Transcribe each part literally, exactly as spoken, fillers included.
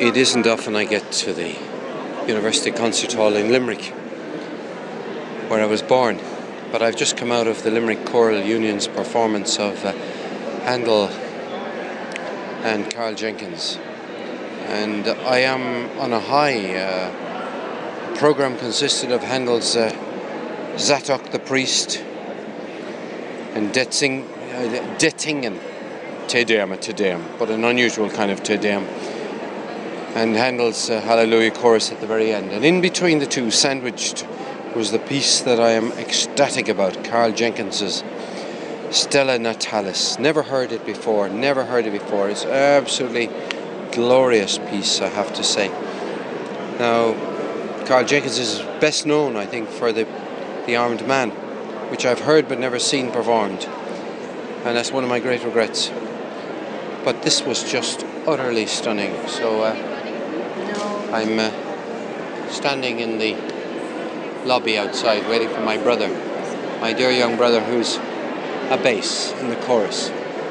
It isn't often I get to the University Concert Hall in Limerick, where I was born, but I've just come out of the Limerick Choral Union's performance of uh, Handel and Karl Jenkins, and I am on a high. Uh, the programme consisted of Handel's uh, Zadok the Priest and Detzing, uh, Dettingen Te Deum, a Te Deum, but an unusual kind of Te Deum, and Handel's uh, Hallelujah chorus at the very end. And in between the two, sandwiched, was the piece that I am ecstatic about, Karl Jenkins's Stella Natalis. Never heard it before, never heard it before. It's absolutely glorious piece, I have to say. Now, Karl Jenkins is best known, I think, for the, the Armed Man, which I've heard but never seen performed. And that's one of my great regrets. But this was just utterly stunning. So uh, I'm uh, standing in the lobby outside waiting for my brother, my dear young brother, who's a bass in the chorus.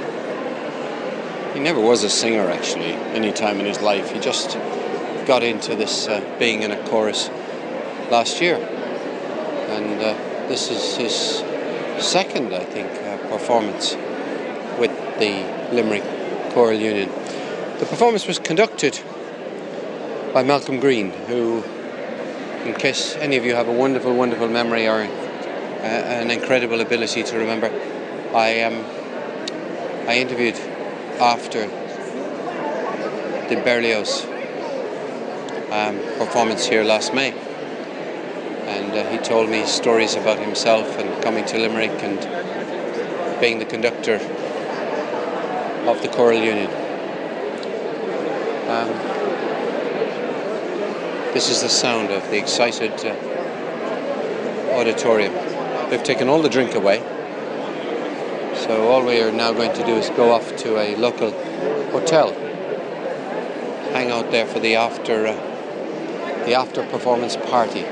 He never was a singer, actually, any time in his life. He just got into this uh, being in a chorus last year. And uh, this is his second, I think, uh, performance with the Limerick Choral Union. The performance was conducted by Malcolm Green, who, in case any of you have a wonderful, wonderful memory or uh, an incredible ability to remember, I um, I interviewed after the Berlioz um, performance here last May, and uh, he told me stories about himself and coming to Limerick and being the conductor of the Choral Union. Um, this is the sound of the excited uh, auditorium. They've taken all the drink away, so all we are now going to do is go off to a local hotel, hang out there for the after uh, the after performance party.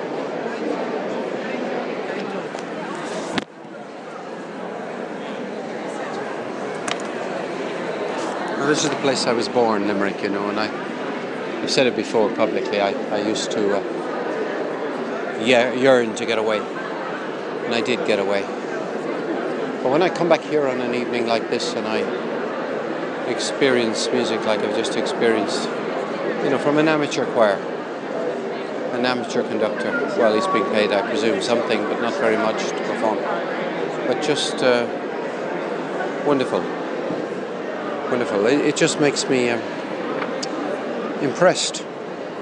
Well, this is the place I was born, Limerick, you know, and I, I've said it before publicly, I, I used to uh, yearn to get away, and I did get away. But when I come back here on an evening like this and I experience music like I've just experienced, you know, from an amateur choir, an amateur conductor, well, he's being paid, I presume, something, but not very much to perform, but just uh, wonderful. Wonderful. It, it just makes me um, impressed.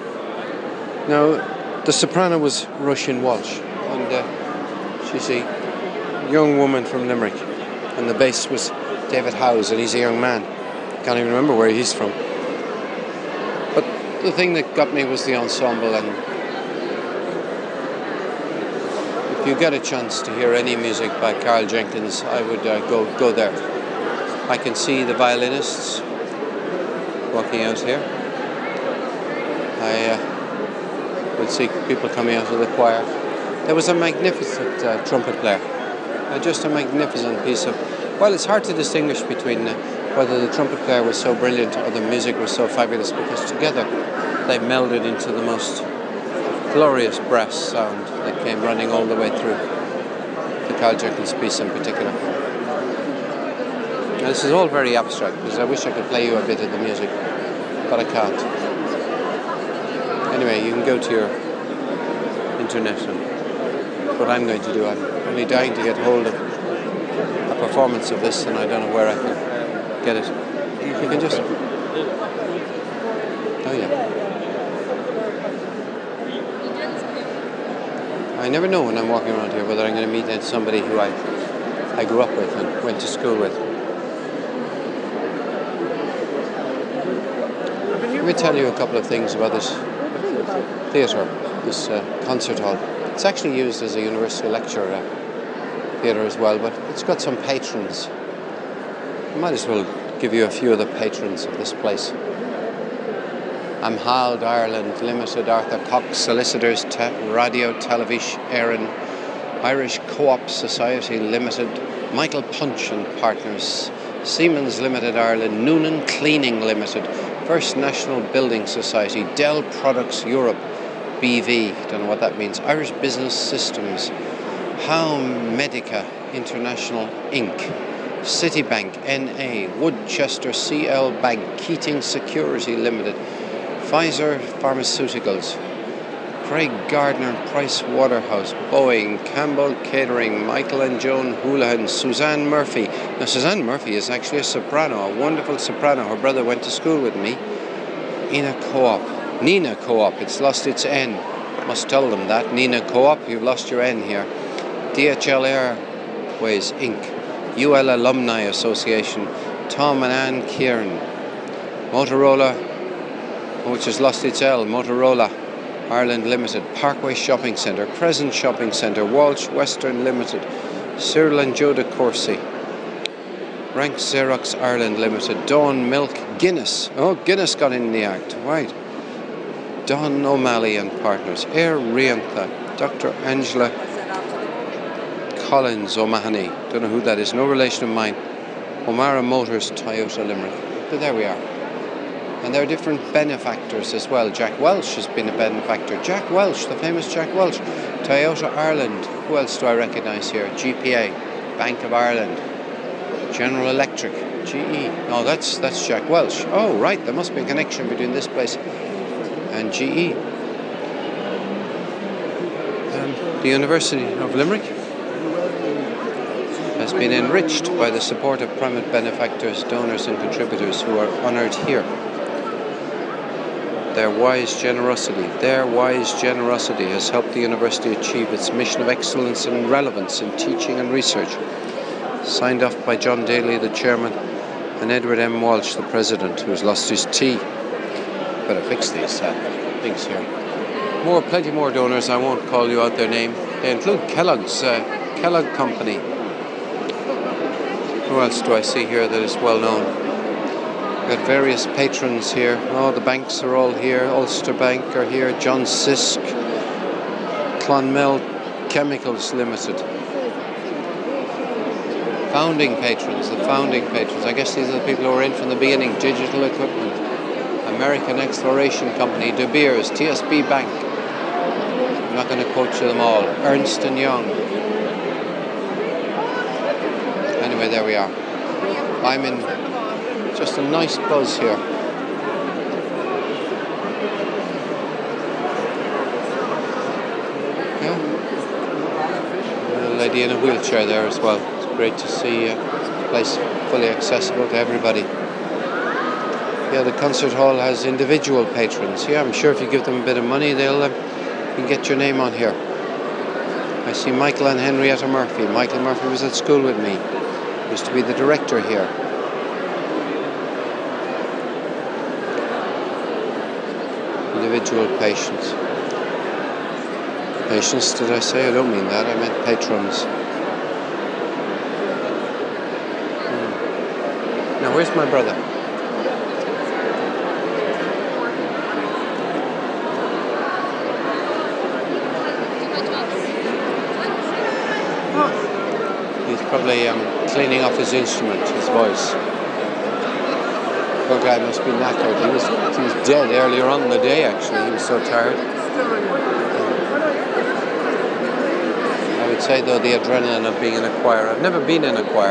Now, the soprano was Roisin Walsh, and uh, she's a young woman from Limerick, and the bass was David Howes, and he's a young man. Can't even remember where he's from. But the thing that got me was the ensemble, and if you get a chance to hear any music by Karl Jenkins, I would uh, go go there. I can see the violinists walking out here. I uh, will see people coming out of the choir. There was a magnificent uh, trumpet player. Uh, just a magnificent piece of... Well, it's hard to distinguish between uh, whether the trumpet player was so brilliant or the music was so fabulous, because together they melded into the most glorious brass sound that came running all the way through the Karl Jenkins piece in particular. Now, this is all very abstract, because I wish I could play you a bit of the music, but I can't. Anyway, you can go to your internet, and what I'm going to do, I'm only dying to get hold of a performance of this, and I don't know where I can get it. You can just... Oh yeah. I never know when I'm walking around here whether I'm going to meet somebody who I, I grew up with and went to school with. Let me tell you a couple of things about this theatre, this uh, concert hall. It's actually used as a university lecture uh, theatre as well, but it's got some patrons. I might as well give you a few of the patrons of this place. Amhald Ireland Limited, Arthur Cox Solicitors, Te- Radio Television Éireann, Irish Co-op Society Limited, Michael Punch and Partners, Siemens Limited Ireland, Noonan Cleaning Limited, First National Building Society, Dell Products Europe, B V, don't know what that means, Irish Business Systems, How Medica International Incorporated, Citibank N A, Woodchester C L Bank, Keating Security Limited, Pfizer Pharmaceuticals, Craig Gardner Price Waterhouse, Boeing, Campbell Catering, Michael and Joan Houlihan, Suzanne Murphy. Now Suzanne Murphy is actually a soprano, a wonderful soprano. Her brother went to school with me. Ina Co-op, Nina Co-op, it's lost its N. Must tell them that. Nina Co-op, you've lost your N here. D H L Airways Incorporated, U L Alumni Association, Tom and Ann Kieran, Motorola, which has lost its L, Motorola Ireland Limited, Parkway Shopping Centre, Crescent Shopping Centre, Walsh Western Limited, Cyril and Joe de Courcy, Rank Xerox Ireland Limited, Dawn Milk, Guinness. Oh, Guinness got in the act, right. Don O'Malley and Partners, Air Riantha, Doctor Angela Collins O'Mahony, don't know who that is, no relation of mine. O'Mara Motors, Toyota Limerick. But there we are. And there are different benefactors as well. Jack Welch has been a benefactor. Jack Welch, the famous Jack Welch. Toyota Ireland. Who else do I recognise here? G P A, Bank of Ireland, General Electric, G E. Oh, that's that's Jack Welch. Oh, right, there must be a connection between this place and G E. Um, the University of Limerick has been enriched by the support of private benefactors, donors and contributors who are honoured here. Their wise generosity, their wise generosity has helped the university achieve its mission of excellence and relevance in teaching and research. Signed off by John Daly, the chairman, and Edward M. Walsh, the president, who has lost his T. Better fix these uh, things here. More, plenty more donors. I won't call you out their name. They include Kellogg's, uh, Kellogg Company. Who else do I see here that is well known? We've got various patrons here. Oh, the banks are all here. Ulster Bank are here. John Sisk, Clonmel Chemicals Limited. Founding patrons, the founding patrons. I guess these are the people who are in from the beginning. Digital Equipment, American Exploration Company, De Beers, T S B Bank. I'm not going to quote you them all. Ernst and Young. Anyway, there we are. I'm in just a nice buzz here. Yeah. And a lady in a wheelchair there as well. It's great to see uh, the place fully accessible to everybody. Yeah, the concert hall has individual patrons. Yeah, I'm sure if you give them a bit of money, they'll uh, you can get your name on here. I see Michael and Henrietta Murphy. Michael Murphy was at school with me. Used to be the director here. Individual patients. Patients, did I say? I don't mean that. I meant patrons. Hmm. Now, where's my brother? He's probably um, cleaning off his instrument, his voice. Poor guy must be knackered. He was, he was dead earlier on in the day, actually. He was so tired. I would say, though, the adrenaline of being in a choir. I've never been in a choir.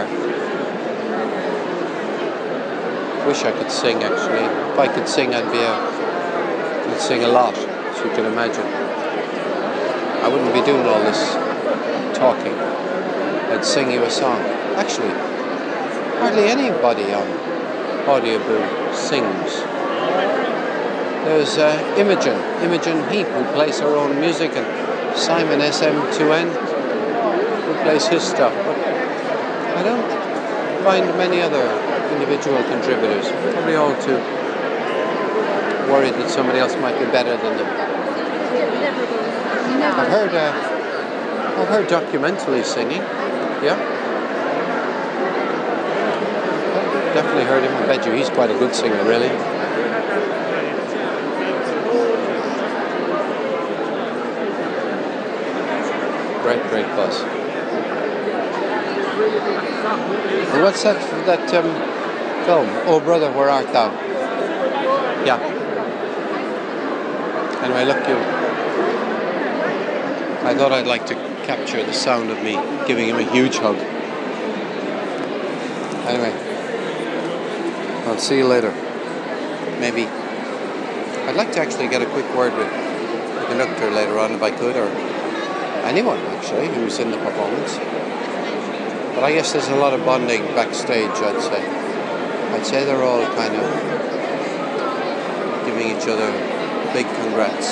Wish I could sing, actually. If I could sing, I'd be a... I'd sing a lot, as you can imagine. I wouldn't be doing all this talking. I'd sing you a song. Actually, hardly anybody on Audio Boom sings. There's uh, Imogen, Imogen Heap, who plays her own music, and Simon S M two N, who plays his stuff. But I don't find many other individual contributors. Probably all too worried that somebody else might be better than them. I've heard, uh, I've heard documentally singing. Yeah. Definitely heard him. I bet you he's quite a good singer, really. Great, great buzz. And what's that, that um, film? Oh, Brother, Where Art Thou? Yeah. Anyway, look, you. I thought I'd like to capture the sound of me giving him a huge hug. Anyway, I'll see you later. Maybe. I'd like to actually get a quick word with the conductor later on if I could, or anyone actually who's in the performance. But I guess there's a lot of bonding backstage, I'd say. I'd say they're all kind of giving each other big congrats.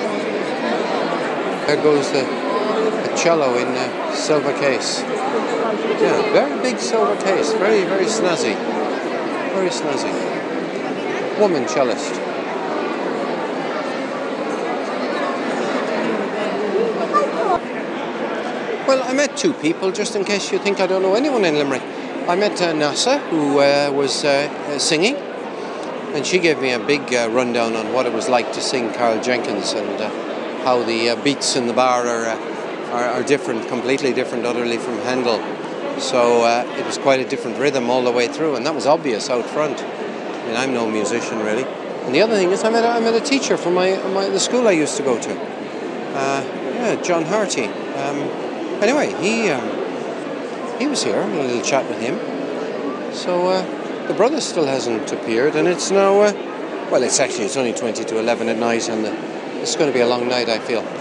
There goes the, the cello in the silver case. Yeah, very big silver case. Very, very snazzy. Very snazzy. Woman cellist. Well, I met two people, just in case you think I don't know anyone in Limerick. I met uh, Nasa, who uh, was uh, uh, singing, and she gave me a big uh, rundown on what it was like to sing Carl Jenkins, and uh, how the uh, beats in the bar are, uh, are are different, completely different, utterly from Handel. So uh, it was quite a different rhythm all the way through, and that was obvious out front. I mean, I'm no musician really. And the other thing is, I met a, I met a teacher from my, my the school I used to go to. Uh, yeah, John Harty. Um, anyway, he um, he was here. A little chat with him. So uh, the brother still hasn't appeared, and it's now. Uh, well, it's actually it's only twenty to eleven at night, and the, it's going to be a long night, I feel.